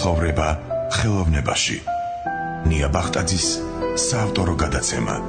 ცხოვრება ხელოვნებაში. ნია ბახტაძის საავტორო გადაცემა.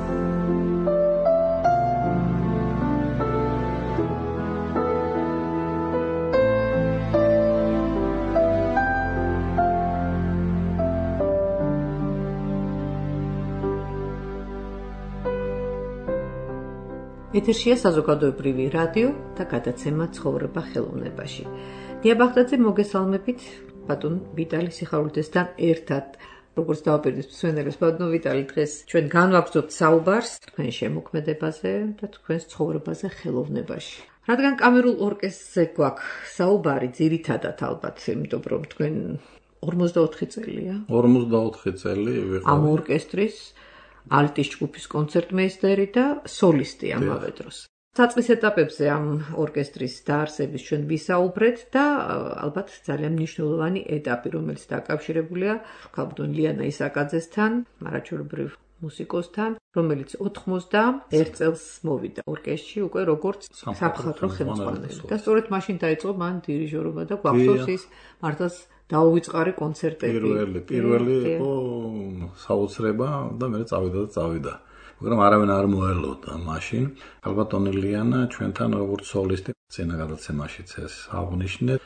ეთერშია საზოგადოებრივი რადიო და გადაცემა ცხოვრება ხელოვნებაში. ნია ბახტაძე, მოგესალმებით ბატონ ვიტალი სიხარულიძესთან ერთად. როგორც დავაპირდით მსმენელებს, ბატონ ვიტალი, დღეს ჩვენ განვაგრძობთ საუბარს თქვენ შემოქმედებაზე და თქვენს ცხოვრებაზე ხელოვნებაში. რადგან კამერულ ორკესტრზე გვაქვს საუბარი ძირითადად ალბათ, იმიტომ რომ თქვენ 44 წელია. 44 წელი ვიყავი. ამ ორკესტრის ალტის ჯგუფის კონცერტმეისტერი და სოლისტი ამავე დროს. საწყის ეტაპებზე ამ ორკესტრის დაარსების ჩვენ ვისაუბრეთ და ალბათ ძალიან მნიშვნელოვანი ეტაპი, რომელიც დაკავშირებულია ქალბატონ ლიანა ისაკაძესთან, მარაჩვეულებრივ მუსიკოსთან, რომელიც 91 წელს მოვიდა ორკესტრში უკვე როგორც სამხატვრო ხელმძღვანელი. და სწორედ მაშინ დაიწყო მან დირიჟორობა და გვახსოვს ის მართლაც დაუვიწყარი კონცერტები. პირველი იყო საოცრება და მე წავიდა. მაგრამ არავინ არ მოელოდა მაშინ. ქალბატონი ლიანა ჩვენთან როგორც სოლისტი წინა გადაცემაშიც ეს აღნიშნეთ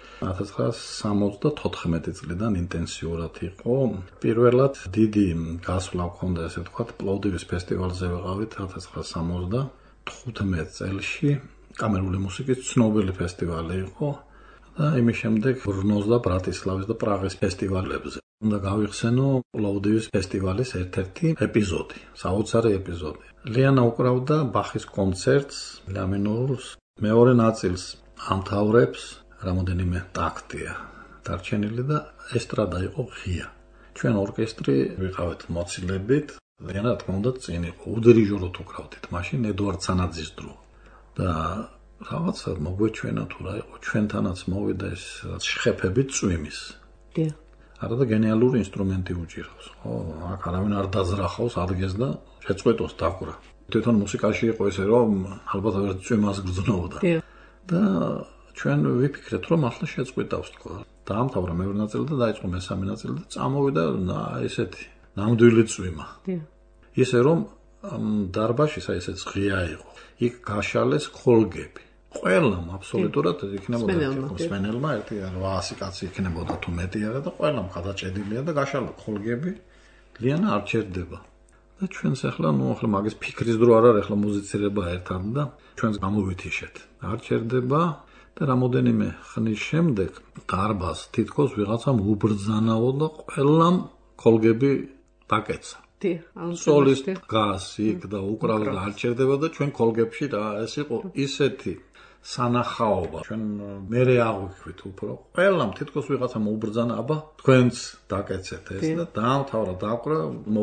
1974 წლიდან ინტენსიურად იყო. პირველად დიდი გასვლა ჰქონდა, ესე ვთქვათ, პლოვდივის ფესტივალზე ვიყავით 1975 წელში. კამერული მუსიკის ცნობილი ფესტივალი იყო. და იმის შემდეგ ბრნოს და ბრატისლავის და პრაღის ფესტივალებზე. უნდა გავიხსენო პლოვდივის ფესტივალის ერთ-ერთი ეპიზოდი, საოცარი ეპიზოდი. ლიანა უკრავდა ბახის კონცერტს, ლა მინორს, მეორე ნაწილს ამთავრებს, რამოდენიმე ტაქტია დარჩენილი და ესტრადა იყო ღია. ჩვენ ორკესტრი ვიყავით მოცილებით, ლიანა რა თქმა უნდა წინ იყო, უდირიჟოროთ უკრავდით მაშინ ედუარდ სანაძის დრო. და რაღაცა მოგვეჩვენა თუ რა იყო, ჩვენთანაც მოვიდა ეს შხეფები წვიმის. დიახ. არა და გენიალური ინსტრუმენტი უჭირავს. ხო, აქ არავინ არ დაძრახავს, ადგეს და შეწყვეტოს დაკვრა. თვითონ მუსიკაში იყო ესე, რომ ალბათ ვერ წვიმას გრძნობდა. და ჩვენ ვიფიქრეთ, რომ ახლა შეწყვეტავს თქო. დაამთავრა მეორე ნაწილი და დაიწყო მესამე ნაწილი და წამოვიდა ესეთი ნამდვილი წვიმა. ისე რომ დარბაზში ესეც ღია იყო. იქ გაშალეს ხოლგები. ყველამ აბსოლუტურად იქნებოდა მსმენელმა 800 კაცი იქნებოდა თუ მეტი არა და ყველამ გადაჭედილია და გაშალა ხოლგები. ლიანა არ ჩერდება. და ჩვენს ახლა მაგის ფიქრის დრო არ არის, ახლა მუსიცირება ერთად და ჩვენს გამოვითიშეთ. არ ჩერდება და რამოდენიმე ხნის შემდეგ დარბაზ თითქოს ვიღაცამ უბრძანაო და ყველამ ხოლგები დაკეცა. სოლისტი გას იქ და უკრავდა და არ ჩერდება და ჩვენ ხოლგებში და ეს იყო ისეთი სანახაობა. ჩვენ მერე აღვიქვით უფრო. ყველამ თითქოს ვიღაცამ უბრძანა, აბა თქვენც დაკეცეთ ეს და დაამთავრა დაკვრა,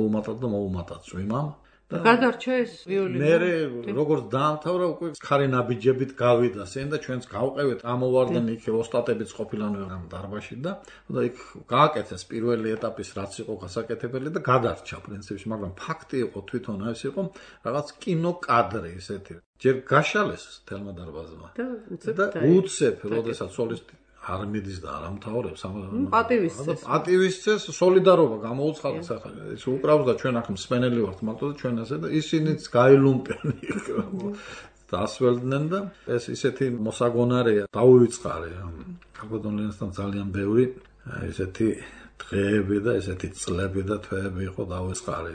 მოუმატა წვიმამ. გადარჩა ეს ვიოლინო. მერე როგორც დაამთავრა უკვე ხარი ნაბიჯებით გავიდა სენ და ჩვენც გავყევით, ამოვარდნენ იქ ოსტატებიც ყოფილან ამ დარბაზში და იქ გააკეთეს პირველი ეტაპის რაც იყო გასაკეთებელი და გადარჩა პრინციპში, მაგრამ ფაქტი იყო თვითონ ეს იყო რაღაც კინოკადრი ესეთი. ჯერ გაშალეს თელმა დარბაზმა და უცებ, როდესაც სოლისტი არ მიდის და არ ამთავრებს, პატივისცეს სოლიდარობა გამოუცხადეს ახლა. ის უკრავს და ჩვენ აქ მსმენელი ვართ მარტო და ჩვენ ასე და ისინიც გაილუმპენ დასველდნენ და ეს ისეთი მოსაგონარეა, დაუვიწყარი. ქალბატონ ლიანასთან ძალიან ბევრი ესეთი დღეები და ესეთი წლები და თვეები იყო დაუვიწყარი.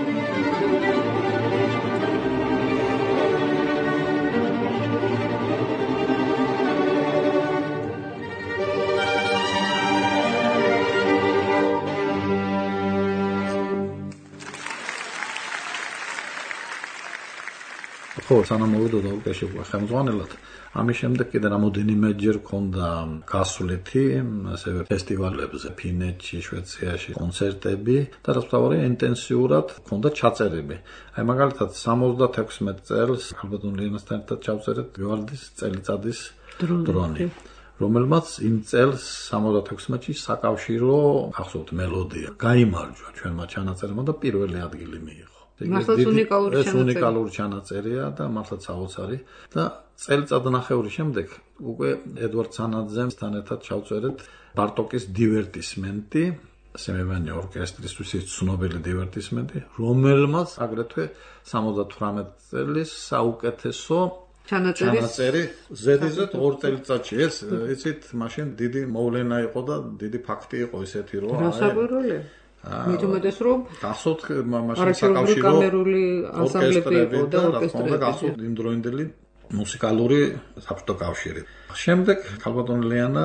ხო, სანამ მოვიდოდა უკეში ხელმძღვანელად, ამის შემდეგ კიდე რამოდენიმეჯერ მქონდა გასვლითი, ასევე ფესტივალებზე, ფინეთში, შვეიცარიაში კონცერტები და რაც მთავარია, ინტენსიურად მქონდა ჩაწერები. აი მაგალითად 76 წელს ალბათონ ლიანასთან ერთად ჩავწერეთ ვივალდის წელიწადის დრონი, რომელმაც იმ წელს 76-ში საკავშირო ახსოვთ მელოდია გაიმარჯვა ჩვენმა ჩანაწერმა და პირველი ადგილი მიიღო. მართლაც უნიკალური ჩანაწერია და მართლაც საოცარი და წელიწადნახევრის შემდეგ უკვე ედვარდ სანაძემთან ერთად ჩავწერეთ ბარტოკის დივერტისმენტი, სემევანი ორკესტრისთვის ცნობილი დივერტისმენტი, რომელმაც აგრეთვე 78 წლის საუკეთესო ჩანაწერი ზედიზედ 2 წელიწადში ეს იცით მაშინ დიდი მოვლენა იყო და დიდი ფაქტი იყო ესეთი რომ რასაკვირველია მithumetes რომ გახსოვთ მაშინ საკავშირო კამერული ანსამბლები იყო და ორკესტრები გახსოვთ იმ დროინდელი მუსიკალური საბჭოთა კავშირი. შემდეგ ქალბატონი ლიანა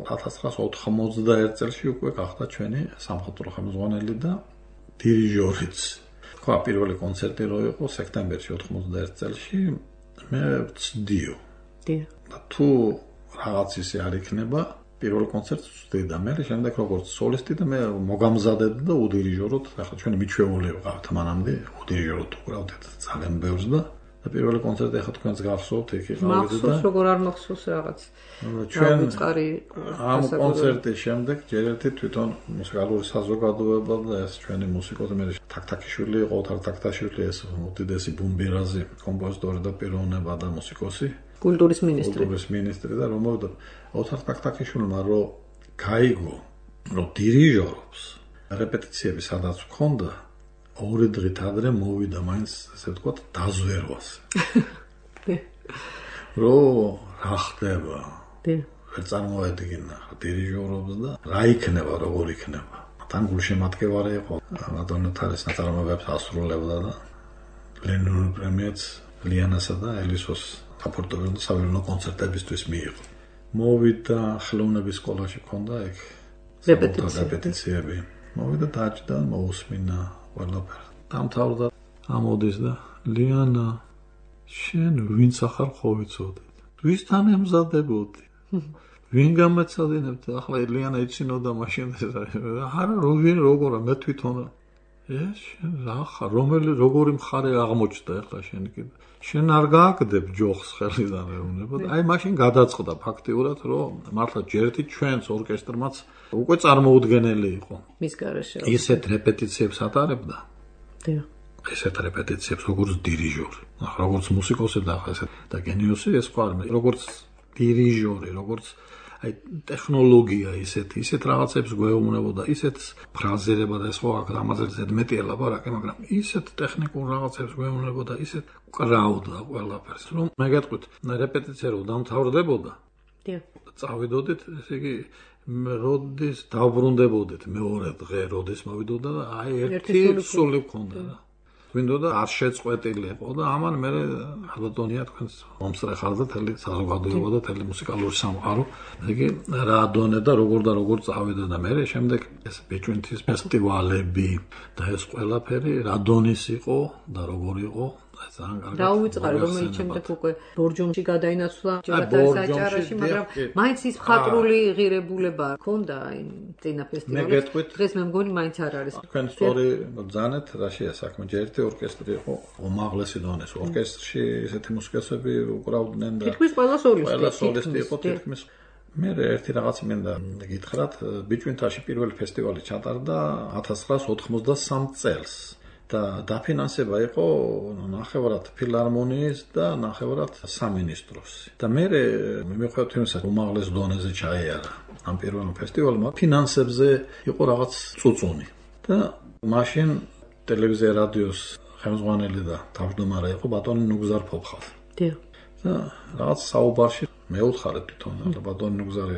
1991 წელს უკვე გახდა ჩვენი სამხატვრო ხელმძღვანელი და დირიჟორიც. ხო, პირველი კონცერტი რო იყო სექტემბერში 91 წელში მე ვწდიო. და თუ რაღაც ისე არ იქნება პირველ კონცერტს ვწდი და მე შემდეგ როგორც სოლისტი და მე მოგამზადებდი და უდირიჟოროთ, ახლა ჩვენი მიჩვეული ვიყავთ მანამდე, უდირიჟოროთ უყრავდით ძალიან ბევრს და პირველი კონცერტი ახლა თქვენს გახსოვთ, იქ იყავით და მახსოვს როგორ არ მახსოვს რაღაც. ჩვენ ამ კონცერტის შემდეგ ჯერ ერთი თვითონ მუსიკალური საზოგადოება და ეს ჩვენი მუსიკოსი მე თაქთაქიშვილი იყო, თაქთაქიშვილი ეს უდიდესი ბუმბირაზი, კომპოზიტორი და პიროვნება და მუსიკოსი. კულტურის მინისტრი და რომ მოვიდა ოთარ თაქთაქიშვილმა რომ გაიგო რომ დირიჟორობს რეპეტიციები სადაც ჰქონდა 2 დღით ადრე მოვიდა მაინც ესე ვთქვათ დაზვერვას რომ რა ხდება ვერ წარმოედგინა დირიჟორობს და რა იქნება როგორ იქნება თან გულშემატკივარი იყო მადონა თარის ნაწარმოებებს ასრულებდა და ლენონ პრემიაც ლიანასა და ელისოს აპორტოვენ საერთო კონცერტებისთვის მიიღო. მოვიდა ხელოვნების სკოლაში ქონდა ეგ რეპეტიციები. მოვიდა დაჭდა, მოусმინა ყველაფერი. დამთავრდა, ამოდის და ლიანა შენ ვინც ახარ ხოვიცოდე. ვისთან ემზადებოდი? ვინ გამეცადინებთ? ახლა ლიანა იცინოდა მაშინ არა ვინ როგორა მე თვითონ ეს რა ხარ როგორი მხარე აღმოჩნდა ახლა შენ კიდე შენ არ გააგდებ ჯოხს ხელიდან ეუბნება და აი მაშინ გადაწყდა ფაქტიურად რომ მართლა ჯერტი ჩვენს ორკესტრმაც უკვე წარმოუდგენელი იყო მის გარეშე ისეთ რეპეტიციებს ატარებდა ესეთ რეპეტიციებს როგორც დირიჟორი როგორც მუსიკოსი და ესეთ და გენიოსი ეს ხო არის როგორც დირიჟორი როგორც აი ტექნოლოგია ისეთ რაღაცებს გვეუბნებოდა ისეთ ფრაზერება და სხვა ამაზე მეტი ელაპარაკე მაგრამ ისეთ ტექნიკურ რაღაცებს გვეუბნებოდა ისეთ კრავდა ყველაფერს რომ მეგეთყვით რეპეტიცია რომ დამთავრდებოდა წავიდოდით ესე იგი როდის დავბრუნდებოდით მეორე დღე როდის მოვიდოდა და აი ერთი სული მქონდა და გვინდოდა არ შეწყვეტილიყო და ამან მე ალბათონია თქვენს მომსწრე ხარდა თელი საზოგადოება და თელი მუსიკალური სამყარო იგი რა დონე და როგორ წავიდა და მე შემდეგ ეს ბიჭვინთის ფესტივალები და ეს ყველაფერი რა დონის იყო და როგორ იყო ძალიან კარგი დაუვიწყარი რომელიც შემდეგ უკვე ბორჯომში გადაინაცვლა ჯერათარის აჭარაში მაგრამ მაინც ის მხატვრული ღირებულება ჰქონდა იმ წინა ფესტივალში დღეს მე მგონი მაინც არ არის თქვენ სწორი ბრძანეთ რაშია საქმე ჯერ ერთი ორკესტრი იყო უმაღლესი დონის ორკესტრში ესეთი მუსიკოსები უკრავდნენ და თითქმის ყველა სოლისტი იყო თითქმის მე ერთი რაღაც მინდა გითხრათ ბიჭვინთაში პირველი ფესტივალი ჩატარდა 1993 წელს და დაფინანსება იყო ნახევრად ფილარმონიის და ნახევრად სამინისტროს. და მე მიხვდით იმასაც უმაღლეს დონეზე ჩაიარა ამ პირველ ფესტივალმა ფინანსებზე იყო რაღაც წუწუნი. და მაშინ ტელევიზია რადიოს ხელმძღვანელი და თავმჯდომარე იყო ბატონი ნუგზარ ფოფხალ. და რაღაც საუბარში მე უთხარეთ თვითონ ბატონი ნუგზარი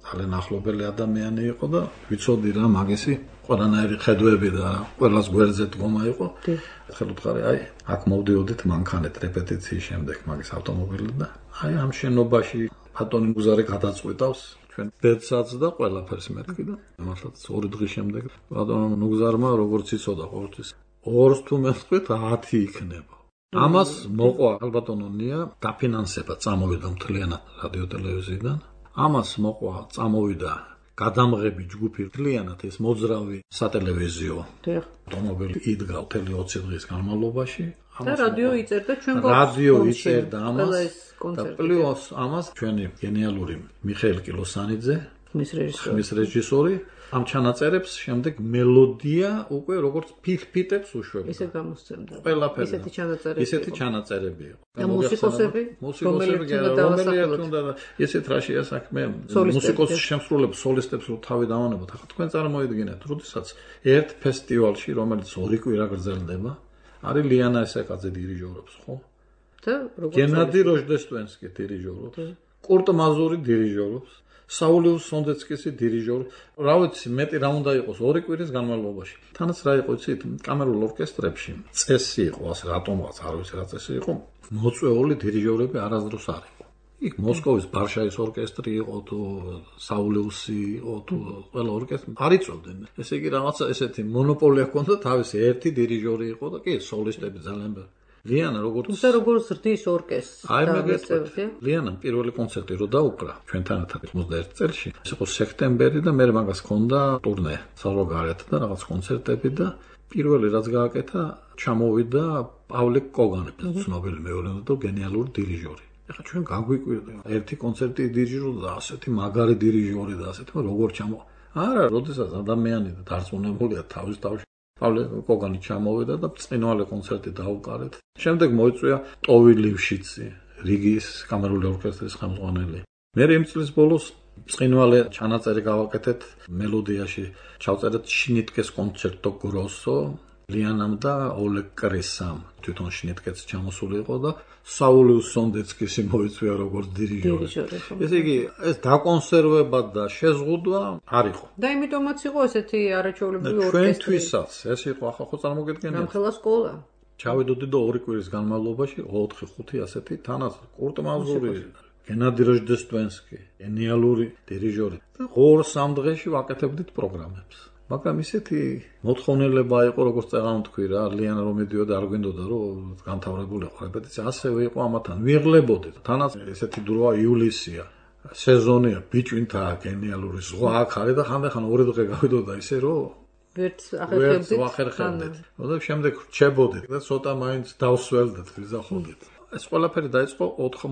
ძალიან ახლობელი ადამიანი იყო და ვიცოდი რა მაგისი ყველანაირი ხედვები და ყველას გვერდზე დგომა იყო. ახლა ვთქვი, აი, აქ მოვდიოდით მანქანით რეპეტიციის შემდეგ მაგის ავტომობილი და აი ამ შენობაში ბატონი მუზარი გადაწყვიტავს ჩვენ ბედსაც და ყველაფერს მეთქი და მართლაც 2 დღის შემდეგ ბატონო ნუგზარმა როგორც იცოდა ყოველთვის 2-ს თუ მეთქვით 10 იქნება. ამას მოყვა ალბათონო ნია დაფინანსება წამოვიდა მთლიანად რადიო ტელევიზიიდან. ამას მოყვა წამოვიდა გადამღები ჯგუფი მთლიანად ეს მოძრავი სატელევიზიო ავტომობილი იდგა მთელი 20 დღის განმავლობაში. და რადიო იწერდა ჩვენ რადიო იწერდა ამას და პლუს ამას ჩვენი გენიალური მიხეილ კილოსანიძე ხმის რეჟისორი ამ ჩანაწერებს შემდეგ მელოდია უკვე როგორც ფიტებს უშვებდა. ისე გამოსცემდა. ყველაფერი. ისეთი ჩანაწერები იყო. და მუსიკოსები რომელი უნდა და ესეთ რა შეასაქმე მუსიკოსის შემსრულებს სოლისტებს რო თავი დავანებოთ. ახლა თქვენ წარმოიდგინეთ, როდესაც ერთ ფესტივალში, რომელიც 2 კვირა გრძელდება, არის ლიანა ესაკაძე დირიჟორობს, ხო? და როგორც გენადი როჟდესტვენსკი დირიჟორობს, კურტ მაზური დირიჟორობს, საულიუს სონდეცკისი დირიჟორი. რა ვიცი, მეტი რა უნდა იყოს 2 კვირის განმავლობაში. თანაც რა იყო, იცით, კამერულ ორკესტრებში წესი იყო, ასე რატომღაც არ ვიცი რა წესი იყო, მოწვეული დირიჟორები არასდროს არ იყო. იქ მოსკოვის ბარშაის ორკესტრი იყო თუ საულიუსი იყო თუ ყველა ორკესტრი არ იწვევდნენ. ესე იგი რაღაცა ესეთი მონოპოლია ჰქონდა თავისი ერთი დირიჟორი იყო და კი სოლისტები ძალიან ლიანა როგორც რდის ორკესტრს აი მეგეწევდი ლიანამ პირველი კონცერტი რო დაუკრა ჩვენთანაც 91 წელს ეს იყო სექტემბერი და მე მაგას ჰქონდა ტურნე საზღვარგარეთ და რაღაც კონცერტები და პირველი რაც გააკეთა ჩამოვიდა პავლე კოგანი ცნობილი მეურნეობ და გენიალური დირიჟორი ეხლა ჩვენ გაგვიკვირდა ერთი კონცერტი დირიჟორი და ასეთი მაგარი დირიჟორი და ასეთი როგორ ჩამო არა როდესაც ადამიანი დარწმუნებულია თავის თავში პავლე კოგანი ჩამოვიდა და წინვალე კონცერტი დაუკარეთ. შემდეგ მოიწვია ტოვი ლივშიცი, რიგის კამერული ორკესტრის ხელმძღვანელი. მე იმ წლის ბოლოს წინვალე ჩანაწერი გავაკეთეთ მელოდიაში, ჩავწერეთ შინიტკეს კონცერტო გროსო, ლიანამ და ოლეგ კრესამ. თვითონ შინიტკეც ჩამოსული იყო და საულიუს სონდეცკისი მოიწვია როგორც დირიჟორი. ესე იგი, ეს დაკონსერვება და შეზღუდვა არ იყო. და იმიტომაც იყო ესეთი არაჩვეულებრივი ორკესტრი. ჩვენთვისაც ეს იყო, ახლა ხო წარმოგიდგენიათ. რამხელა სკოლა. ჩავედოდი და 2 კვირის განმავლობაში 4-5 ასეთი თანაც კურტ მაზური, გენადი როჟდესტვენსკი, გენიალური დირიჟორი და 2-3 დღეში ვაკეთებდით პროგრამებს. მაგრამ ისეთი მოთხოვნილება იყო, როგორც წეგან თქვი რა, ლიანა რომ მიდიოდა არ გვინდოდა რომ განთავრებული იყო რეპეტიცია, ასევე იყო ამათან ვიღლებოდით. თანაც ესეთი დროა ივლისია. სეზონია, ბიჭვინთა გენიალური ზღვა აქ არის და ხანდახან 2 დღე გავიდოდა ისე რომ ვერც ახერხებდით. და შემდეგ რჩებოდით და ცოტა მაინც დავსველდით, ვიზახოდით. ეს ყველაფერი დაიწყო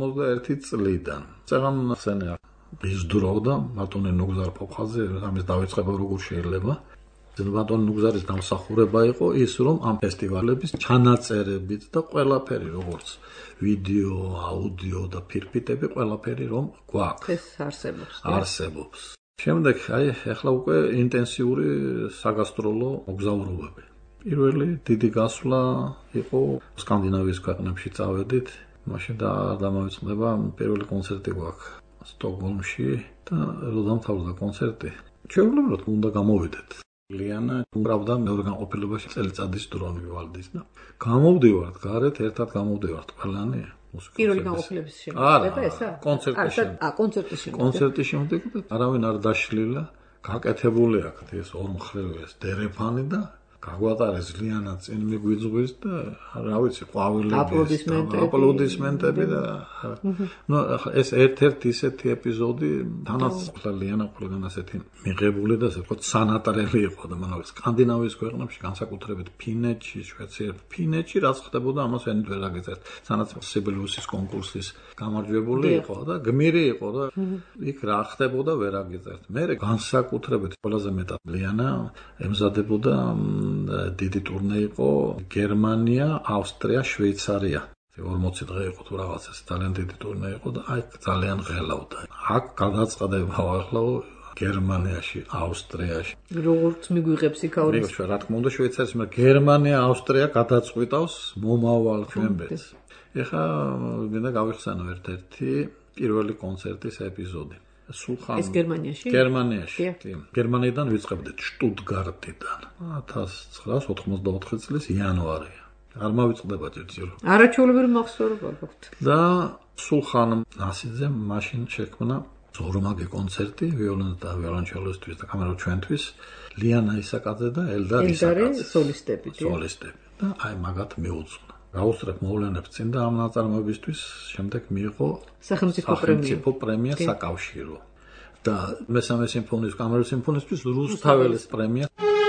91 წლიდან. წეგან ხსენია ბიზდროდა ბატონი ნუგზარ პოპხაძე ამის დაიწყება როგორ შეიძლება. ბატონი ნუგზარის დამსახურება იყო ის რომ ამ ფესტივალების ჩანაწერებით და ყველაფერი როგორც ვიდეო, აუდიო და ფირფიტები ყველაფერი რომ გვაქვს. ეს არსებობს. შემდეგ აი ახლა უკვე ინტენსიური საგასტროლო მოგზაურობები. პირველი დიდი გასვლა იყო სკანდინავიის ქვეყნებში წავედით. მაშინ და დამავიწყდება პირველი კონცერტი გვაქვს სტოკჰოლმში და რო დამთავრდა კონცერტი. ჩვეულებრივად უნდა გამოვიდეთ. ლიანა უბრალოდ მეორე განყოფილებაში წელიწადის დრო მივალდის და გამოვდივართ გარეთ ერთად გამოვდივართ ყველანი პირველი განყოფილების შემდეგ ესა კონცერტის შემდეგ არავინ არ დაშლილა გაკეთებული აქვს ეს ორმხრივი ეს დერეფანი და გაგვატარეს ლიანა წინ მიგვიძღვის და რა ვიცი ყვავილები აპლოდისმენტები და ნუ ეს ერთ-ერთი ისეთი ეპიზოდი თანაც ლიანა ყველგან ასეთი მიღებული და ასე ვთქვათ სანატრელი იყო და მანავე სკანდინავიის ქვეყნებში განსაკუთრებით ფინეთში, შვეიცარიაში, ფინეთში რაც ხდებოდა ამას ენით ვერ აგეწერთ. სანაც სიბელიუსის კონკურსის გამარჯვებული იყო და გმირი იყო და იქ რა ხდებოდა ვერ აგეწერთ. მე განსაკუთრებით ყველაზე მეტად ლიანა ემზადებოდა დიდი ტურნე იყო გერმანია, ავსტრია, შვეიცარია. 40 დღე იყო თუ რაღაცა ძალიან დიდი ტურნე იყო და აი ძალიან ღელავდა. აქ გადაწყდება ახლა გერმანიაში, ავსტრიაში. როგორც მიგვიღებს იქაურის. რა თქმა უნდა შვეიცარიაში, მაგრამ გერმანია, ავსტრია გადაწყვიტავს მომავალ ჩვენბედს. ეხლა მინდა გავიხსენო ერთ-ერთი პირველი კონცერტის ეპიზოდი. სულხან ეს გერმანიაში? გერმანიაში, კი. გერმანიიდან ვიწყებდით შტუტგარტიდან. 1984 წლის იანვარია. არ მოვიწყდება ჯერ. არაჩვეულებრივი მახსოვრება გაქვთ. და სულხან ნასიძემ მაშინ შექმნა ზორმაგი კონცერტი ვიოლონს და ვიოლონჩელოსთვის და კამერულ ჩვენთვის ლიანა ისაკაძე და ელდარ ისაკაძე სოლისტები. და აი მაგათ მიუძღვნა. გაუსწრებ მოვლენებს წინ და ამ ნაწარმოებისთვის შემდეგ მიიღო სახელმწიფო პრემია საკავშირო და მესამე სიმფონიის კამერულ სიმფონიისთვის რუსთაველის პრემია.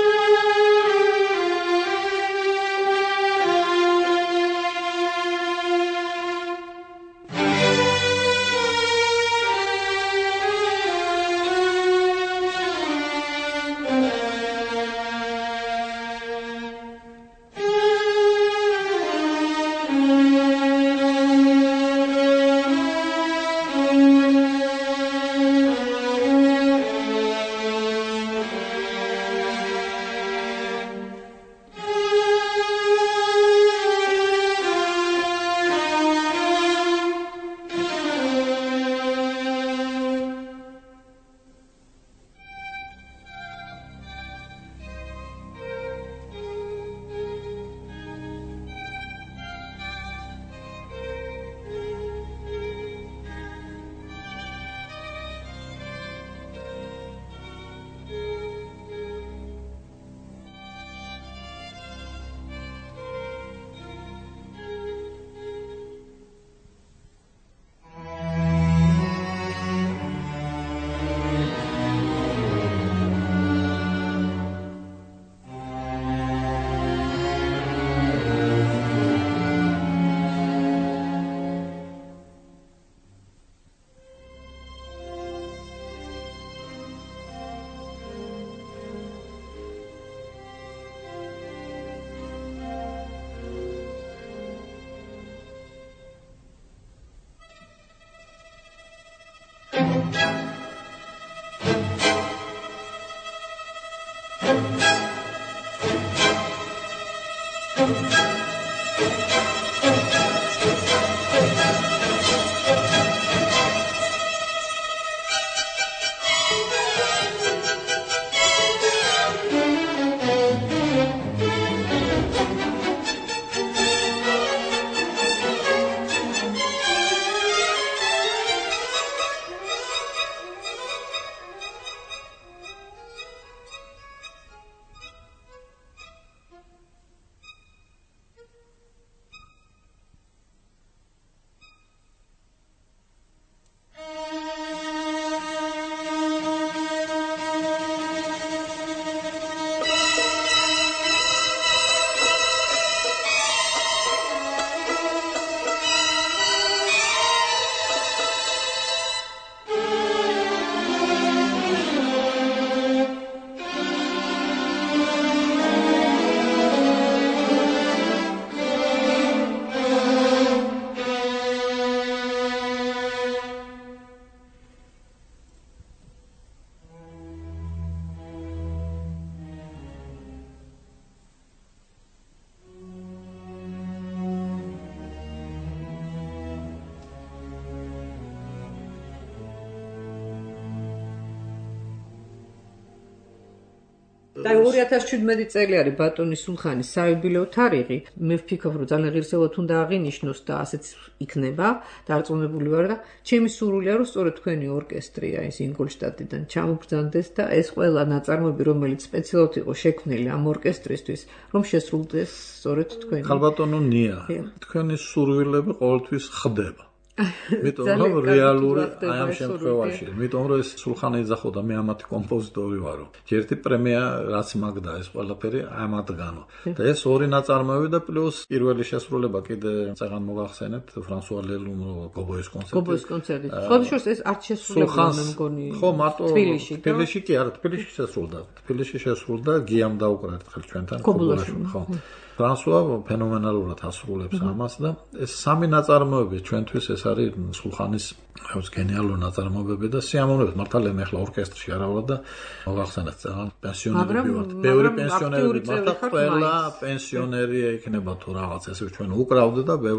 და 2017 წელი არის ბატონი სულხანის საიუბილეო თარიღი. მე ვფიქრობ, რომ ძალიან ღირსეულად უნდა აღინიშნოს და ასეც იქნება. დარწმუნებული ვარ და ჩემი სურვილია, რომ სწორედ თქვენი ორკესტრი ის ინგოლშტადტიდან ჩამოგბრძანდეს და ეს ყველა ნაწარმოები, რომელიც სპეციალურად იყო შექმნილი ამ ორკესტრისთვის, რომ შესრულდეს სწორედ თქვენი. ხალბატონო ნია, თქვენი სურვილები ყოველთვის ხდება. Იმიტომ რომ რეალური აი ამ შემთხვევაში, იმიტომ რომ ეს სულხანი ეძახოდა მე ამათი კომპოზიტორი ვარო. ერთი პრემია რაც მაგდა ეს ყველაფერი ამადგანო. და ეს ორი ნაწარმოები და პლუს პირველი შესრულება კიდე წეგან მოგახსენებთ ფრანსუა ლელუნო გობოის კონცერტი. გობოის კონცერტი. ხოდიშოს ეს არც შესრულება მე მგონი. ხო, მარტო თბილისში კი არა, თბილისში შესრულდა. თბილისში შესრულდა გიამ დაუკრა ერთხელ ჩვენთან კობულაში. ხო. ფრანსუა ფენომენალურად ასრულებს ამას და ეს სამი ნაწარმოები ჩვენთვის ეს არის სულხანის გენიალური ნაწარმოებები და სიამოვნებით მართალია მე ახლა ორკესტრში არავლა და მოგახსენეთ ძალიან პენსიონერები ვართ. ბევრი პენსიონერები მართლა ყველა პენსიონერი იქნება თუ რაღაც ესე ჩვენ უკრავდე და ბევრს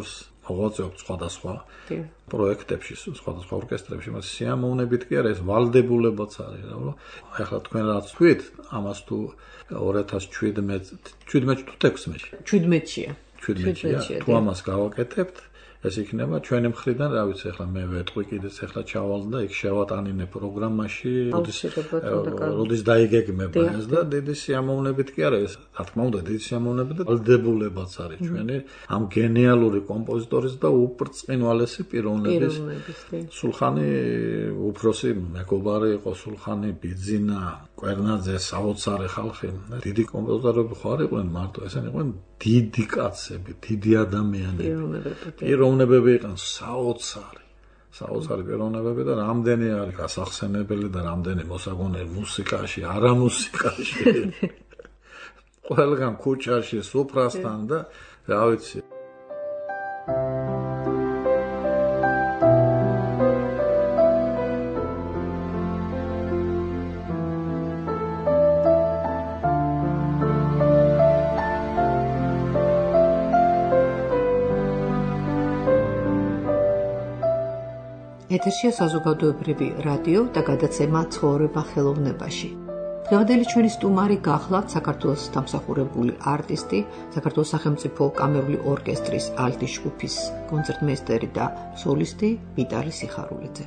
მოღვაწეობთ სხვადასხვა პროექტებში, სხვადასხვა ორკესტრებში, მაგრამ სიამოვნებით კი არა, ეს ვალდებულებაც არის, რა. ახლა თქვენ რაც თქვით, ამას თუ 2017 თუ 16-ში. 17-ია. თუ ამას გავაკეთებთ, ეს იქნება ჩვენი მხრიდან, რა ვიცი, ახლა მე ვეტყვი კიდეც ახლა ჩავალ და იქ შევატანინე პროგრამაში, როდის დაიგეგმება ეს და დიდი სიამოვნებით კი არა ეს, რა თქმა უნდა, დიდი სიამოვნებით და ვალდებულებაც არის ჩვენი ამ გენიალური კომპოზიტორის და უბრწყინვალესი პიროვნების. სულხანი უფროსი მეგობარი იყო, სულხანი ბიძინა, კვერნაძე, საოცარი ხალხი, დიდი კომპოზიტორები ხო არ იყვნენ მარტო, ესენი იყვნენ დიდი კაცები, დიდი ადამიანები. პიროვნებები იყვნენ საოცარი პიროვნებები და რამდენი არის გასახსენებელი და რამდენი მოსაგონე მუსიკაში, არა მუსიკაში. ყველგან ქუჩაში, სუფრასთან და რა ვიცი. ეთერშია საზოგადოებრივი რადიო და გადაცემა ცხოვრება ხელოვნებაში. დღევანდელი ჩვენი სტუმარი გახლავთ საქართველოს დამსახურებული არტისტი, საქართველოს სახელმწიფო კამერული ორკესტრის ალტის ჯგუფის კონცერტმეისტერი და სოლისტი ვიტალი სიხარულიძე.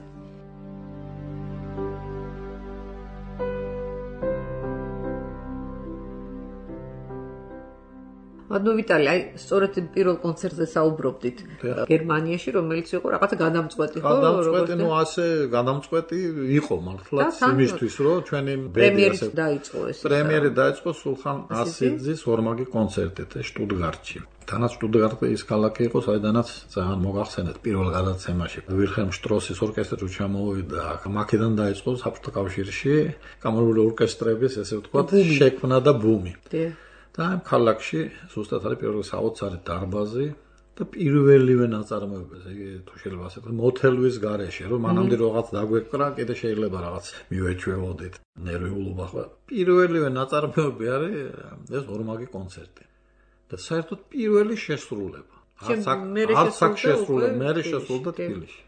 ანუ ვიტალი, აი, სწორედ პირველ კონცერტზე საუბრობდით გერმანიაში, რომელიც იყო რაღაცა გადამწყვეტი, ხო? გადამწყვეტი, ну ასე გადამწყვეტი იყო მართლაც იმისთვის, რომ ჩვენი პრემიერი დაიწყო ეს. პრემიერი დაიწყო სულხან ასიძის ორმაგი კონცერტით შტუტგარტში. თანაც შტუტგარტი ის ქალაქი იყო, საიდანაც ძალიან მოგახსენეთ პირველ გადაცემაში. ვილჰელმ შტროსის ორკესტრი ჩამოვიდა, მაქედან დაიწყო საბჭოთა კავშირში კამერული ორკესტრების, ესე ვთქვათ, შექმნა და ბუმი. და ამ ქალაქში ზუსტად არის პირველი საოცარი დარბაზი და პირველივე ნაწარმოებაზე, თუ შეიძლება ასე ვთქვათ, მოთელვის გარეშე, რომ მანამდე რაღაც დაგვეკრა, კიდე შეიძლება რაღაც მივეჩვევოდით, ნერვიულობა ხო. პირველივე ნაწარმოები არის ეს ორმაგი კონცერტი. და საერთოდ პირველი შესრულება. არც აქ შესრულება, მე შესრულდა თბილისში.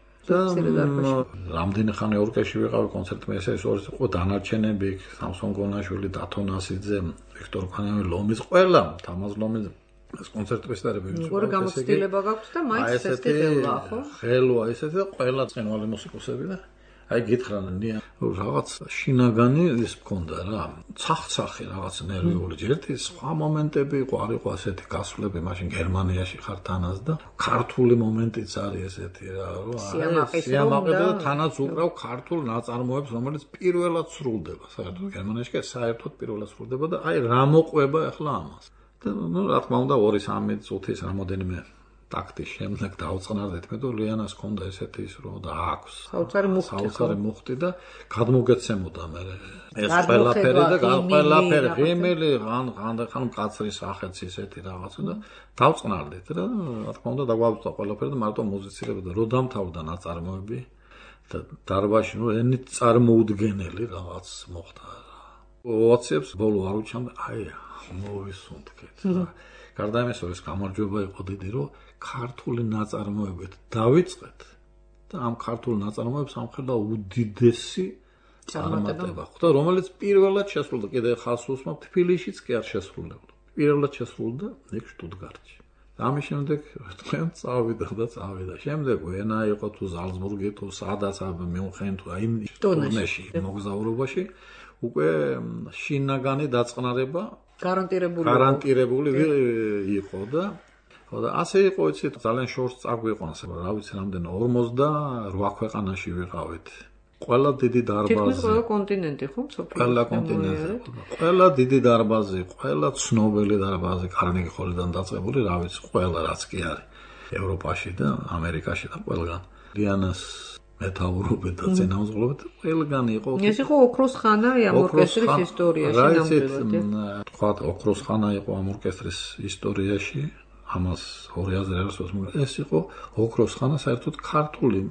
რამდენი ხანი ორკესტრში ვიყავი კონცერტმეისტერი, იყო დანარჩენები, სამსონ გონაშვილი, დათო ნასიძე, ვიქტორ ქანაევი, ლომის, ყველა, თამაზ ლომის ეს კონცერტმეისტერები ვიყავი. როგორ გამოცდილება გაქვთ და მაინც ესეთი ხელვა, ხო? ხელვა ესეთი და ყველა წინვალი მუსიკოსები და აი გითხრან რაღაც შინაგანი ის მქონდა რა, ცახცახი რაღაც ნერვიული ჯერთი, სხვა მომენტები იყო, არ იყო ასეთი გასვლები, მაშინ გერმანიაში ხარ თანაც და ქართული მომენტიც არის ესეთი რა, რომ სიამაყე და თანაც უკრავ ქართულ ნაწარმოებს, რომელიც პირველად სრულდება, საერთოდ გერმანიაში კი საერთოდ პირველად სრულდება და აი რა მოყვება ახლა ამას. და ну რა თქმა უნდა 2-3 წუთის რამოდენიმე ტაქტის შემდეგ დაუწყნარდეთ მე და ლიანას ჰქონდა ესეთი ის რომ და აქვს საოცარი მუხტი და გადმოგეცემოდა მე ეს ყველაფერი და ყველაფერი ღიმილი ხან მკაცრი სახეც ისეთი რაღაცა და დაუწყნარდეთ რა თქმა უნდა დაგვაუწყდა ყველაფერი და მარტო მუსიცირება და რო დამთავრდა ნაწარმოები და დარბაზში ნუ ენით წარმოუდგენელი რაღაც მოხდა ოვაციებს ბოლო არ უჩამდა აი მოვისუნთქეთ გარდა იმისა ეს გამარჯვება იყო დიდი რომ ქართული ნაწარმოებით დავიწყეთ და ამ ქართულ ნაწარმოებს ამხელა უდიდესი წარმატება ხვდა რომელიც პირველად შესრულდა კიდე ხალხს უსმობ თბილისშიც კი არ შესრულებდა პირველად შესრულდა იქ შტუტგარტში ამის შემდეგ თქვენ წავიდა შემდეგ ვენა იყო თუ ზალცბურგი თუ სადაც მიუნხენ თუ აი ტურნეში მოგზაურობაში უკვე შინაგანი დაწყნარება გარანტირებული იყო და ასე იყო იცით ძალიან შორს წაგვიყვანს რა ვიცი რამდენი 48 ქვეყანაში ვიყავით ყველა დიდი დარბაზი ყველა კონტინენტი ხო ყველა კონტინენტი ყველა დიდი დარბაზი ყველა ცნობილი დარბაზი კარნეგი ჰოლიდან დაწყებული რა ვიცი ყველა რაც კი არის ევროპაში და ამერიკაში და ყველგან ლიანას მეთაურობით და წინამძღოლობით ყველგან იყო ეს იყო ოქროს ხანა ამ ორკესტრის ისტორიაში ნამდვილად თქვა ოქროს ხანა იყო ამ ორკესტრის ისტორიაში ამას 2000 წელს ეს იყო ოქროს ხანა საერთოდ ქართული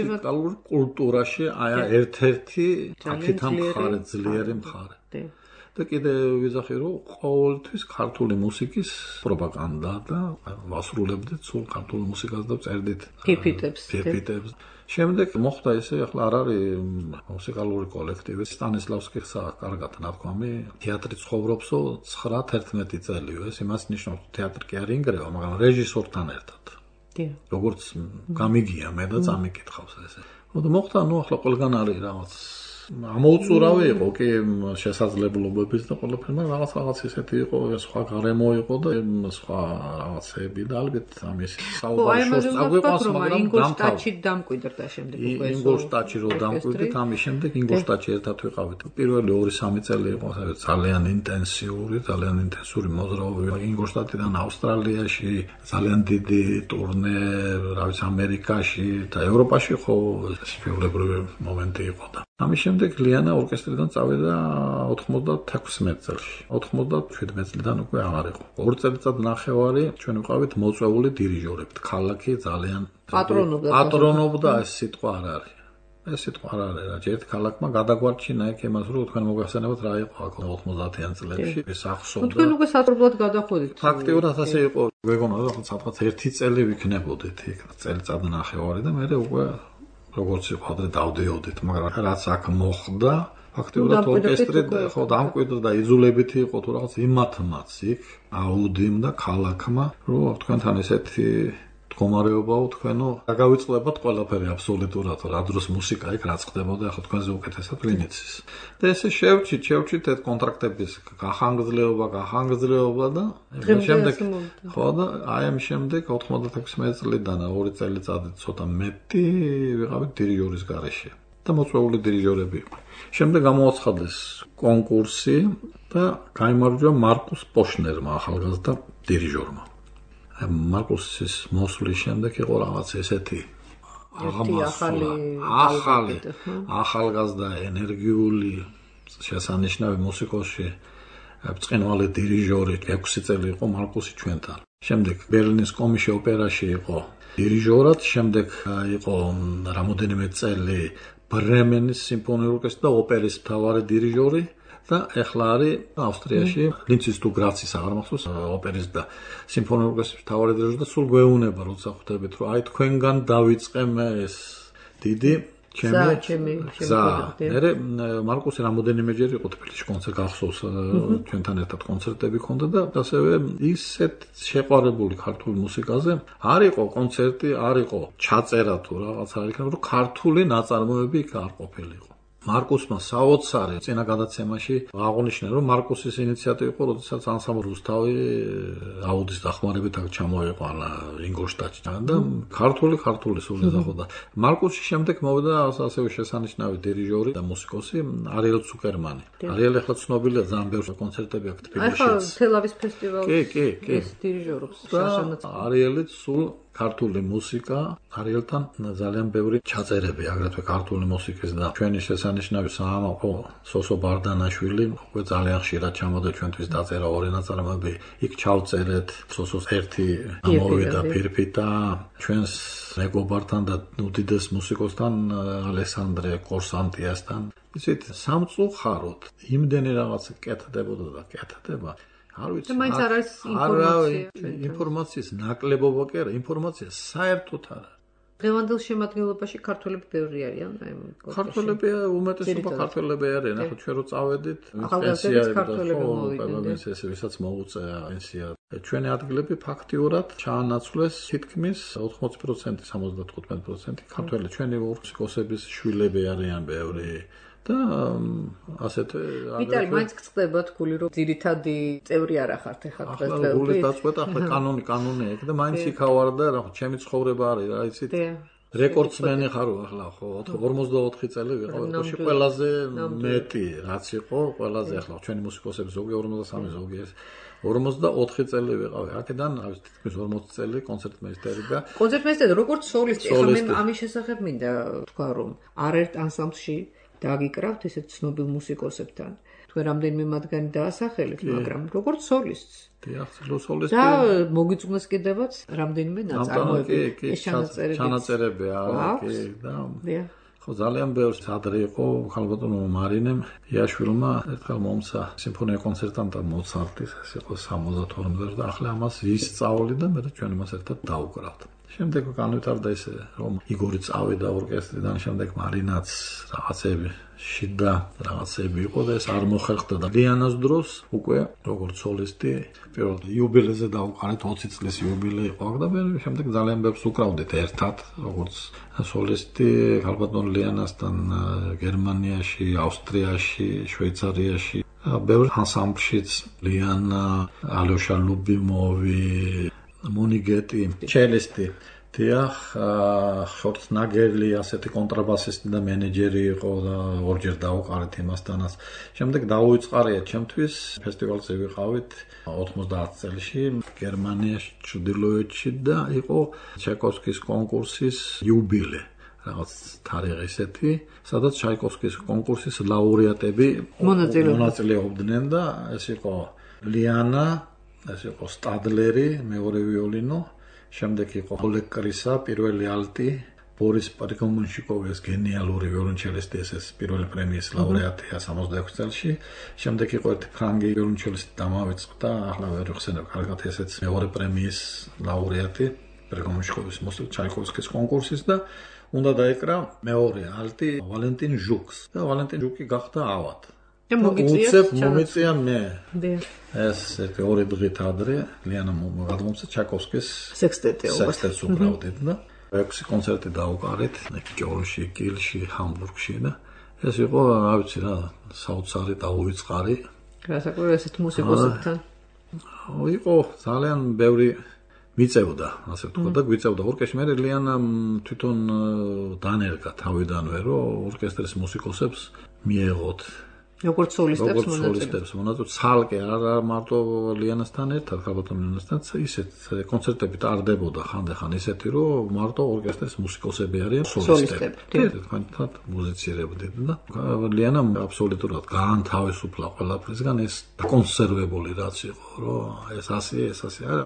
მუსიკალურ კულტურაში აი ერთ-ერთი აქეთა მხარე ძლიერი მხარე და კიდე ვიზახი რომ ყოველთვის ქართული მუსიკის პროპაგანდა და ვასრულებდით სულ ქართული მუსიკას და წერდით ფირფიტებს. შემდეგ მოხდა ესე, ახლა არ არის მუსიკალური კოლექტივი სტანისლავსკის კარგად ნათქვამი თეატრი ცხოვრობსო 9-11 წელიო ეს იმას ნიშნავს თეატრი კი არ ინგრევა მაგრამ რეჟისორთან ერთად როგორც გამიგია მე და წამიკითხავს ესე მოხდა ახლა ყველგან არის რაღაც ამოუწურავი იყო კი შესაძლებლობების და ყველაფერი რაღაც ისეთი იყო სხვა გარემო იყო და სხვა რაღაცები და ალბათ ამის საუბარშორს წაგვიყვანს მაგრამ ინგოლშტატში დამკვიდრდა შემდეგ უკვე ინგოლშტატში რო დამკვიდრდით ამის შემდეგ ინგოლშტატში ერთად ვიყავით პირველი 2-3 წელი იყო ძალიან ინტენსიური მოძრაობა ინგოლშტატიდან ავსტრალიაში ძალიან დიდი ტურნე რა ვიცი ამერიკაში და ევროპაში ხო შეულებრივი მომენტი იყო და ამის შემდეგ ლიანა ორკესტრიდან წავიდა 96 წელს. 97 წლიდან უკვე აღარ იყო. 2 წელიწად ნახევარი ჩვენ ვიყავით მოწვეული დირიჟორები. ქალაქი ძალიან პატრონობდა ეს სიტყვა არ არის. ეს სიტყვა არ არის. რა ერთ ქალაქმა გადაგვარჩინა იქ იმას რომ თქვენ მოგახსენებათ რა იყო აქ 90-იან წლებში. ეს ახსოვდა. თქვენ უკვე სატრობლად გადახვედით. ფაქტიურად ასე იყო. გვეგონა რომ სადღაც 1 წელი ვიქნებოდით იქ წელიწად ნახევარი და მე უკვე როგორც იყო ადრე დავდიოდით, მაგრამ რაც აქ მოხდა, ფაქტიურად ორკესტრი ხო დამკვიდრდა, იძულებით იყო თუ რაღაც იმათმაც იქ აუდიმ და ქალაქმა, რომ თქვენთან ესეთი მდგომარეობაო თქვენო, დაგავიწყდებათ ყველაფერი აბსოლუტურად, რა დროს მუსიკა იქ რაც ხდებოდა, ახლა თქვენზე უკეთესად ვინ იცის. და ესე შევჩით ეს კონტრაქტების გახანგრძლეობა და შემდეგ ხო და აი ამ შემდეგ 96 წლიდან 2 წელიწადი ცოტა მეტი ვიყავით დირიჟორის გარეშე და მოწვეული დირიჟორები. შემდეგ გამოაცხადეს კონკურსი და გაიმარჯვა მარკუს პოშნერმა ახალგაზრდა დირიჟორმა. მარკუსის მოსვლის შემდეგ იყო რაღაც ესეთი ახალგაზრდა ენერგიული შესანიშნავი მუსიკოსი ბრწყინვალე დირიჟორი 6 წელი იყო მარკუსი ჩვენთან. შემდეგ ბერლინის კომიში ოპერაში იყო დირიჟორად, შემდეგ იყო რამოდენიმე წელი ბრემენის სიმფონიური ორკესტრი და ოპერის მთავარი დირიჟორი. და ეხლა არის ავსტრიაში ლინცის თუ გრაცის აღარ მახსოვს ოპერის და სიმფონიური ორკესტრის მთავარი დირიჟორი და სულ გვეუნება როცა ხვდებით რომ აი თქვენგან დავიწყე მე ეს დიდი ჩემი მე მარკუსი რამოდენიმეჯერ იყო თბილისში კონცერტ გახსოვს ჩვენთან ერთად კონცერტები ჰქონდა და ასევე ისეთ შეყვარებული ქართული მუსიკაზე არ იყო კონცერტი არ იყო ჩაწერა თუ რაღაც არ იქნება რომ ქართული ნაწარმოები იქ არ ყოფილიყო მარკუსმა საოცარი წინა გადაცემაში აღნიშნა რომ მარკუსის ინიციატივა იყო როდესაც ანსამბლ რუსთავი აუდის დახმარებით აქ ჩამოეყვანა ინგოლშტატში და ქართული სული დახოდა მარკუსის შემდეგ მოვიდა ასევე შესანიშნავი დირიჟორი და მუსიკოსი არიელ ცუკერმანი არიელ ახლა ცნობილია ძალიან ბევრი კონცერტები აქვს თბილისში ახლა თელავის ფესტივალში კი ეს დირიჟორობს შაშანაც არიელი სულ ქართული მუსიკა არიელთან ძალიან ბევრი ჩაწერები აგრეთვე ქართული მუსიკის და ჩვენი შესანიშნავი საამაყო სოსო ბარდანაშვილი უკვე ძალიან ხშირად ჩამოდა ჩვენთვის დაწერა ორი ნაწარმოები იქ ჩავწერეთ სოსოს ერთი ამოვიდა ფირფიტა ჩვენს მეგობართან და უდიდეს მუსიკოსთან ალესანდრე კორსანტიასთან ისეთ სამწუხაროდ იმდენი რაღაც კეთდებოდა და კეთდება არ ვიცი. მაინც არ არის ინფორმაციის ნაკლებობა კი არა, ინფორმაცია საერთოდ არა. დღევანდელ შემადგენლობაში ქართველები ბევრი არიან, აი ქართველები უმეტესობა ქართველები არიან, ახლა ჩვენ რო წავედით, პენსია ვისაც მოუწია პენსია. ჩვენი ადგილები ფაქტიურად ჩაანაცვლეს თითქმის 80%, 75% ქართველი ჩვენი მუსიკოსების შვილები არიან ბევრი. და ასეთ ვიტალი მაინც გწდება თქვი რომ ძირითადი წევრი არ ახართ ახლა დღესდღეობით. ახლა გული დაწყვეტა ახლა კანონია იქ და მაინც იქავარ და რა ჩემი ცხოვრება არის რა იცით. რეკორდსმენი ხარო ახლა ხო 44 წელი ვიყავ ეთოში ყველაზე მეტი რაც იყო ყველაზე ახლა ჩვენი მუსიკოსები ზოგი 43 ზოგი ეს 44 წელი ვიყავი აქედან არის თითქმის 40 წელი კონცერტმეისტერი და კონცერტმეისტერი როგორც სოლისტი ახლა მე ამის შესახებ მინდა თქვა რომ არერთ ანსამბლში დაგიკრავთ ესეთ ცნობილ მუსიკოსებთან. თქვენ რამდენიმე მათგანი დაასახელეთ, მაგრამ როგორც სოლისტს. დიახ, სოლისტი. და მოგიწვნეს კიდევაც რამდენიმე ნაწარმოები. ეს ჩანაწერები არა, კი და. ხო ძალიან ბევრი ადრე იყო ხალბატონო მარინემ იაშვილმა ერთხელ მომცა სიმფონია კონცერტანტად მოცარტის ეს იყო 72-მდე და ახლა ამას ისწავლი და მე ჩვენ მას ერთად დაუკრავთ. შემდეგ განვითარდა ისე რომ იგორი წავიდა ორკესტრიდან შემდეგ მარინაც რაღაცები შიდა რაღაცები იყო და ეს არ მოხერხდა და ლიანას დროს უკვე როგორც სოლისტი პირველ იუბილეზე დაუყარეთ 20 წლის იუბილე იყო და მე შემდეგ ძალიან ბევრს უკრავდით ერთად როგორც სოლისტი ხალბატონ ლიანასთან გერმანიაში, ავსტრიაში, შვეიცარიაში ბევრ ანსამბლშიც ლიანა, ალოშა ლუბიმოვი მონიგეტი, ჩელისტი, დიახ, ხორცნაგელი, ასეთი კონტრაბასისტი და მენეჯერი იყო და ორჯერ დაუყარეთ იმასთანაც. შემდეგ დაუიწყარია ჩემთვის ფესტივალზე ვიყავით 90 წელში გერმანიაში, ჩრდილოეთში და იყო ჩაიკოვსკის კონკურსის იუბილე. რაღაც თარიღი ისეთი, სადაც ჩაიკოვსკის კონკურსის ლაურეატები მონაწილეობდნენ და ეს იყო ლიანა, ეს იყო სტადლერი, მეორე ვიოლინო, შემდეგ იყო ოლეგ კრისა, პირველი ალტი, ბორის პარიკომონშიკოვი, ეს გენიალური ვიოლონჩელისტი, ეს პირველი პრემიის ლაურეატია 66 წელში, შემდეგ იყო ერთი ფრანგი ვიოლონჩელისტი დამავიწყდა, ახლა ვერ ვიხსენებ კარგად, ესეც მეორე პრემიის ლაურეატი პარიკომონშიკოვის ჩაიკოვსკის კონკურსის და უნდა დაეკრა მეორე ალტი ვალენტინ ჟუკს და ვალენტინ ჟუკი გახდა ავად. მომიწია მე. ეს ორი დღით ადრე ლიანა გადმომცა ჩაიკოვსკის სექსტეტს უკრავდით და 6 კონცერტი დაუკარეთ კიოლში, კილში, ჰამბურგში და ეს იყო, რა ვიცი რა, საოცარი დაუიწყარი. გასაკვირი ესეთ მუსიკოსებთან. იყო ძალიან ბევრი მიწევდა, ასე ვთქვა და გვიწევდა ორკესტრში. მე ლიანა თვითონ დანერგა თავიდანვე, რომ ორკესტრის მუსიკოსებს მიეღოთ. როგორც სოლისტებს მონაწილე ცალკე არა მარტო ლიანასთან ერთად, ხალბატონ ლიანასთან, ისეთ კონცერტები ტარდებოდა ხანდახან ისეთი, რომ მარტო ორკესტრის მუსიკოსები არიან სოლისტები. თქვენთან მუსიცირებდით და ლიანა აბსოლუტურად გაანთავისუფლა ყველაფრისგან, ეს დაკონსერვებული რაც იყო, რომ ეს ასე არა.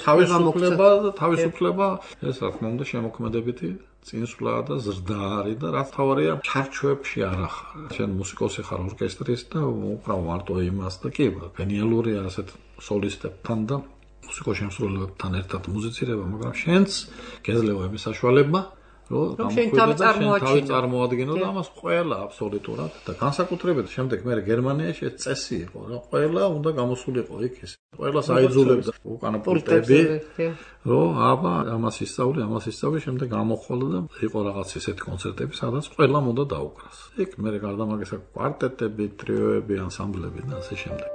თავისუფლება ეს რა თქმა უნდა შემოქმედებითი წინსვლა და ზრდა არის და რაც თავარია ჩარჩოებში არ ახარ. შენ მუსიკოსი ხარ ორკესტრის და უკრავ მარტო იმას და კი გენიალურია ასეთ სოლისტებთან და მუსიკოს შემსრულებლებთან ერთად მუსიცირება, მაგრამ შენც გეძლევა იმის საშუალება რომ შენ თავი წარმოადგინო და ამას ყველა აბსოლუტურად და განსაკუთრებით შემდეგ მე გერმანიაში ეს წესი იყო რა ყველა უნდა გამოსულიყო იქ ეს ყველას აიძულებდა უკანა პულტები რომ აბა ამას ისწავლი შემდეგ გამოხვალა და იყო რაღაც ესეთი კონცერტები სადაც ყველამ უნდა დაუკრას იქ მე გარდა მაგისა კვარტეტები ტრიოები ანსამბლები და ასე შემდეგ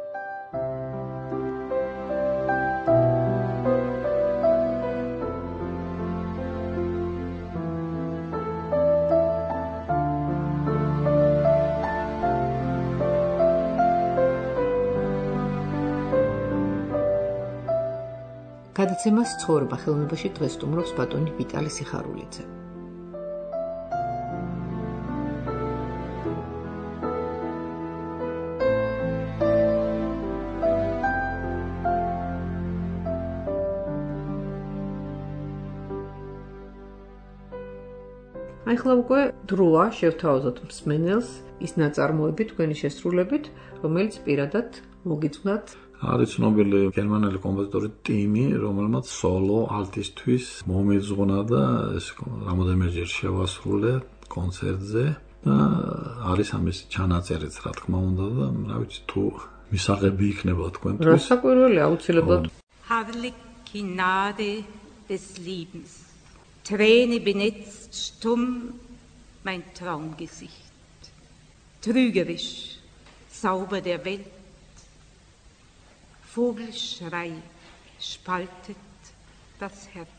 გადაცემას ცხოვრება ხელოვნებაში დღეს სტუმრობს ბატონი ვიტალი სიხარულიძე. ახლა უკვე დროა შევთავაზოთ მსმენელს ის ნაწარმოები თქვენი შესრულებით, რომელიც პირადად მოგიწვნათ არის ცნობილი გერმანელი კომპოზიტორი ტიმი, რომელმაც სოლო ალტისთვის მომიძღვნა და ეს რამოდენიმეჯერ შევასრულე კონცერტზე და არის ამის ჩანაწერიც, რა თქმა უნდა და რა ვიცი თუ მისაღები იქნება თქვენთვის. რასაკვირველია აუცილებლად. Herrlich Gnade des Lebens. Träne benetzt stumm mein Traumgesicht. Trügerisch, Zauber der Welt. Vogelschrei spaltet das Herz.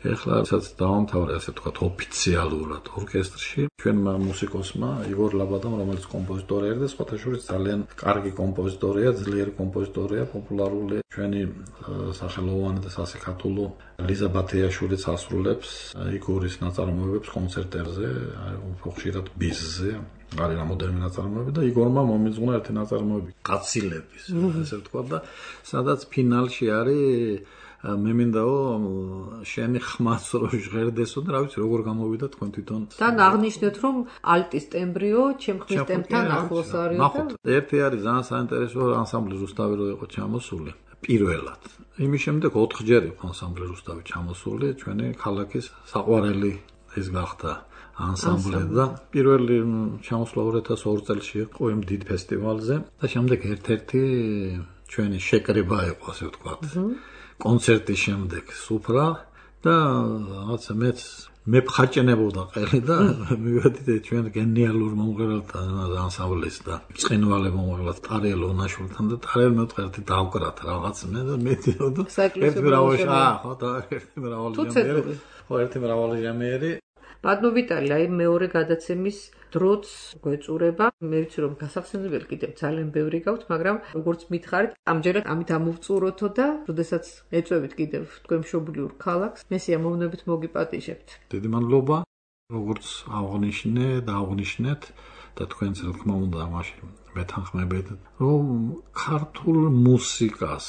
ეხლა რასაც დავამთავრე ასე ვთქვათ ოფიციალურად ორკესტრში ჩვენმა მუსიკოსმა იგორ ლაბადამ რომელიც კომპოზიტორია და სხვათა შორის ძალიან კარგი კომპოზიტორია, ძლიერი კომპოზიტორია, პოპულარული ჩვენი სახელოვანი და სასიკათულო ლიზა ბათეაშვილიც ასრულებს იგორის ნაწარმოებებს კონცერტებზე, უფრო ხშირად ბიზზე არის რამოდენიმე ნაწარმოები და იგორმა მომიძღვნა ერთი ნაწარმოები კაცილების ასე ვთქვათ და სადაც ფინალში არის მე მინდაო შენი ხმაც რო ჟღერდესო და რა ვიცი როგორ გამოვიდა თქვენ თვითონ თან აღნიშნეთ რომ ალტის ტემბრიო ჩემ ხმის ტემპთან ახლოს არის და ერთი არის ძალიან საინტერესო ანსამბლი რუსთავი რო იყო ჩამოსული პირველად იმის შემდეგ 4ჯერ იყო ანსამბლი რუსთავი ჩამოსული ჩვენი ქალაქის საყვარელი ეს გახდა ანსამბლი და პირველი ჩამოსვლა 2002 წელს იყო იმ დიდ ფესტივალზე და შემდეგ ერთ-ერთი ჩვენი შეკრება იყო ასე ვთქვათ კონცერტის შემდეგ სუფრა და რაღაცა მე ფხაჭენებოდა ყელი და მივედით ჩვენ გენიალურ მომღერალთან ანსამბლს და წყინვალე მომღერალს ტარიელ ონაშვილთან და ტარიელ მეწყერთი დავკრათ რაღაც მე და მეტიოდო ერთი მრავალი ჟამიერი ბატონო ვიტალი აი მეორე გადაცემის დროც გვეწურება მე ვიცი რომ გასახსენებელი კიდევ ძალიან ბევრი გაქვთ მაგრამ როგორც მითხარით ამჯერად ამით ამოვწუროთო და როდესაც ეწვევით კიდევ თქვენ მშობლიურ ქალაქს მე სიამოვნებით მოგიპატიჟებთ დიდი მადლობა როგორც აღნიშნე და აღნიშნეთ და თქვენც რა თქმა უნდა მაშინ მეთანხმებით რომ ქართულ მუსიკას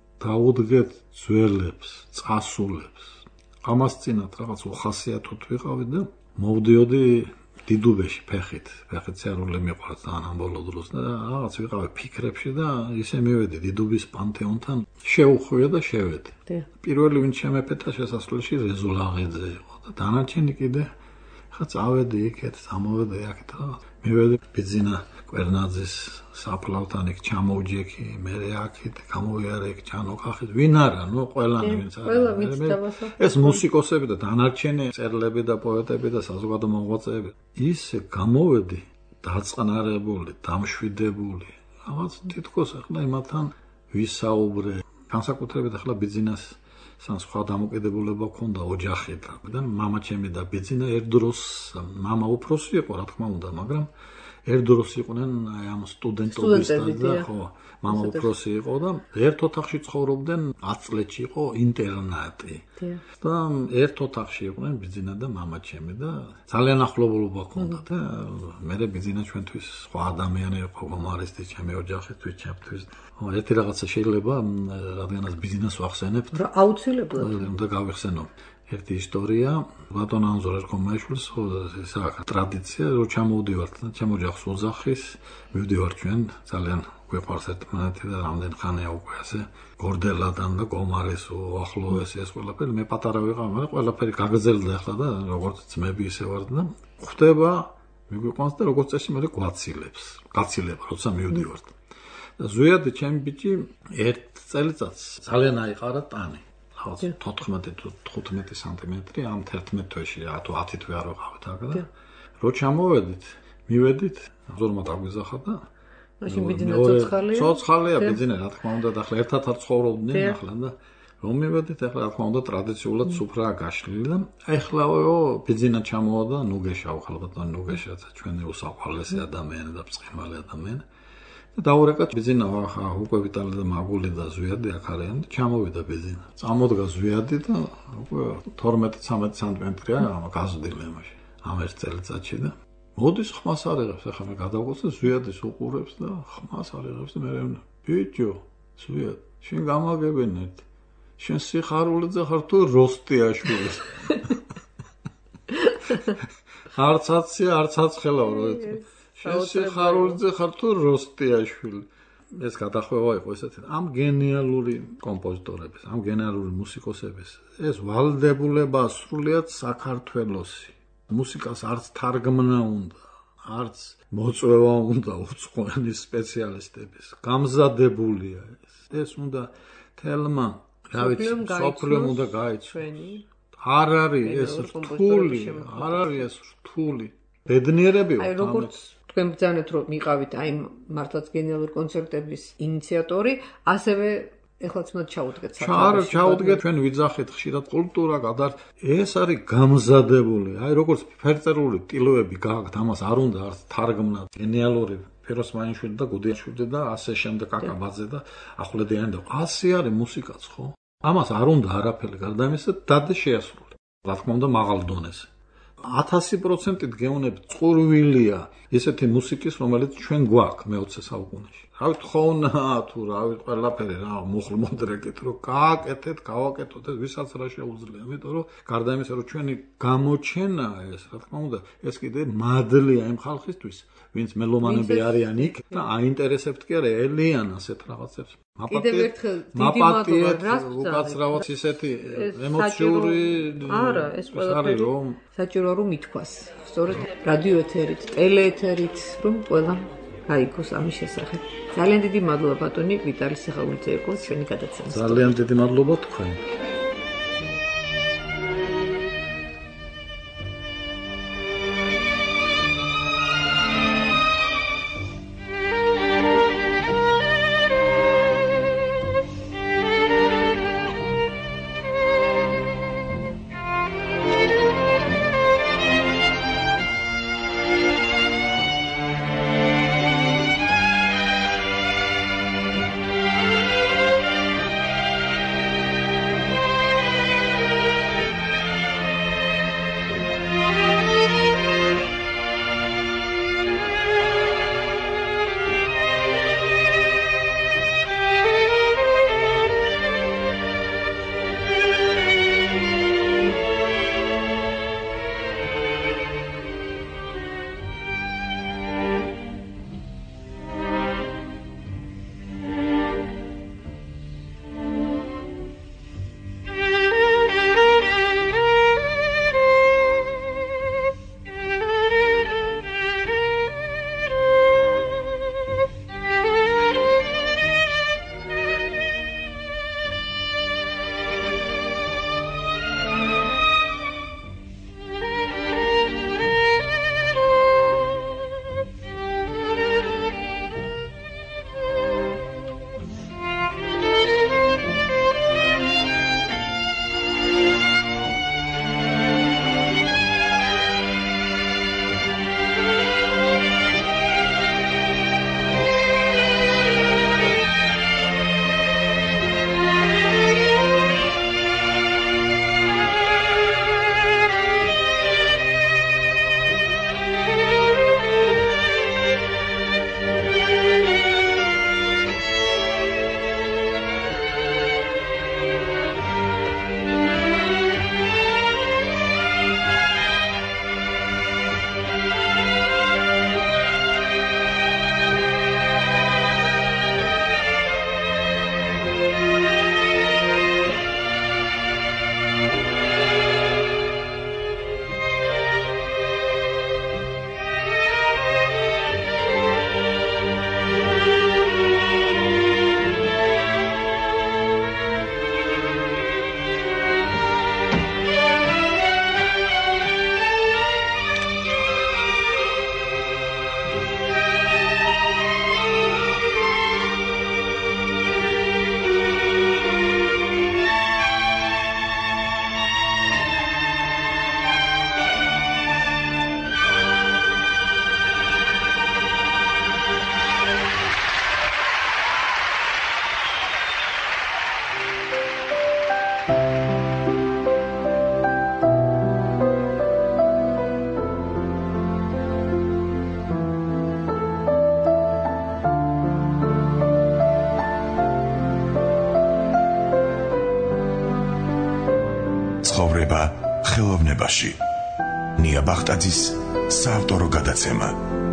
დაუდგეთ ძველებს წასულებს ამას წინათ რაღაც უხასიათოდ ვიყავი და მოვდიოდი დიდუბეში ფეხით სიარული მიყვარს ძალიან ამ ბოლო დროს და რაღაც ვიყავი ფიქრებში და ისე მივედი დიდუბის პანთეონთან შეუხვია და შევედი პირველი ვინც შემეფეთა შესასვლელში რეზო ლაღიძე იყო და დანარჩენი კიდე ხა წავედი იქეთ სამოვედი აქეთ და მივედი ბიძინა კვერნაძის საფლავთან იქ ჩამოვჯექი მე აქეთ გამოვიარე იქ ჩანოყახით ვინ არა ნუ ყველანი ვინც არის ეს მუსიკოსები და დანარჩენი წერლები და პოეტები და საზოგადო მოღვაწეები ისე გამოვედი დაწყნარებული დამშვიდებული რაღაც თითქოს ახლა იმათთან ვისაუბრე განსაკუთრებით ახლა ბიძინას სან სხვა დამოკიდებულება ჰქონდა ოჯახიდან და მამა ჩემი და ბიძინა ერთდროს მამა უფროსი იყო რა თქმა უნდა მაგრამ ერთდროს იყვნენ ამ სტუდენტობის და ხო მამა უფროსი იყო და ერთ ოთახში ცხოვრობდნენ 10 წლებში იყო ინტერნატი და ერთ ოთახში იყვნენ ბიძინა და მამა ჩემი და ძალიან ახლობლობა ჰქონდა და მე ბიძინა ჩვენთვის სხვა ადამიანი იყო გომარისტი ჩემი ოჯახისთვის ჩემთვის ერთი რაღაცა შეიძლება რადგანაც ბიძინას ვახსენებთ რა აუცილებლად უნდა გავიხსენო ერთი ისტორია ბატონ ანზორ ერქომაიშვილის ეს რა ტრადიცია რომ ჩამოვდივართ და ჩემ ოჯახს ოძახის მივდივარ ჩვენ ძალიან გვეყვარს ერთმანეთი და რამდენ ხანია უკვე ასე გორდელადან და გომარის ახლოვეს ეს ყველაფერი მე პატარა ვიყავ მაგრამ ყველაფერი გაგრძელდა ახლა და როგორც ძმები ისე ვარ და ხვდება მიგვიყვანს და როგორც წესი მე გაცილება როცა მივდივართ და ზვიადი ჩემი ბიჭი ერთ წელიწადს ძალიან აიყარა ტანი 14-15 სანტიმეტრი ამ 11 თვეში თუ 10 თვე არ ვიყავით აქ და რო ჩამოვედით მივედით ზორმა დაგვიზახა და მაშინ ბიძინა ცოცხალია ბიძინა რა თქმა უნდა და ახლა ერთად არ ცხოვრობდნენ ახლა და რომ მივედით ახლა რა თქმა უნდა ტრადიციულად სუფრაა გაშლილი და ეხლაო ბიძინა ჩამოვა და ნუგეშა ხალბატონ ნუგეშაც ჩვენი უსაყვარლესი ადამიანი და ბრწყინვალე ადამიანი დაურეკა ბიძინა ხა უკვე ვიტალი და მაგული და ზვიადი აქ არიან და ჩამოვიდა ბიძინა წამოდგა ზვიადი და უკვე 12-13 სანტიმეტრია გაზრდილი მაშინ ამ ერთ წელიწადში და მოდის ხმას არიღებს ახლა მე გადავყოს ზვიადის უყურებს და ხმას არიღებს და მე ბიჭო ზვიად შენ გამაგებინეთ შენ სიხარულიძე ხარ თუ როსტიაშვილი არცაცი ხელავ რო სიხარულიძე ხარ თუ როსტიაშვილი ეს გადახვევა იყო ესეთი ამ გენიალური კომპოზიტორების ამ გენიალური მუსიკოსების ეს ვალდებულება სრულიად საქართველოსი მუსიკას არც თარგმნა უნდა არც მოწვევა უნდა უცხოენის სპეციალისტების გამზადებულია ეს უნდა თელმა რა ვიცი სოფლემ უნდა გაიცნო არ არის ეს რთული ბედნიერები ვართ აი როგორც თქვენ ბრძანეთ რომ მიყავით აი მართლაც გენიალური კონცერტების ინიციატორი ასევე ეხლაც უნდა ჩაუდგეთ ჩაუდგეთ ჩვენ ვიძახით ხშირად კულტურა გადარ ეს არის გამზადებული აი როგორც ფერწერული ტილოები გააქვთ ამას არ უნდა არც თარგმნა გენიალური ფეროსმანიშვილი და გუდიაშვილი და ასე შემდეგ კაკაბაძე და ახვლედიანი და ასე არის მუსიკაც ხო ამას არ უნდა არაფერი გარდა ამისა დადე შეასრულე რა თქმა უნდა მაღალ დონეზე 1000%-ით გეუნები წყურვილია ესეთი მუსიკის რომელიც ჩვენ გვაქვს მე-20 საუკუნეში რა ვიცი ხონა თუ რა ვიცი ყველაფერი რა მუხლმოდრეკით რომ გააკეთეთ გავაკეთოთ ეს ვისაც რა შეუძლია იმიტომ რომ გარდა იმისა რომ ჩვენი გამოჩენა ეს რა თქმა უნდა ეს კიდე მადლია იმ ხალხისთვის ვინც მელომანები არიან იქ და აინტერესებთ კი არა ელიან ასეთ რაღაცებს კიდევ ერთხელ დიდი მადლობა რას უკაცრავად ისეთი ემოციური არა ეს ყველაფერი საჭიროა რომ ითქვას სწორედ რადიო ეთერით ტელეეთერით რომ ყველა გაიგოს ამის შესახებ ძალიან დიდი მადლობა ბატონი ვიტალი სიხარულიძე იყო ჩვენი გადაცემა ძალიან დიდი მადლობა თქვენ ცხოვრება ხელოვნებაში. ნია ბახტაძის საავტორო გადაცემა.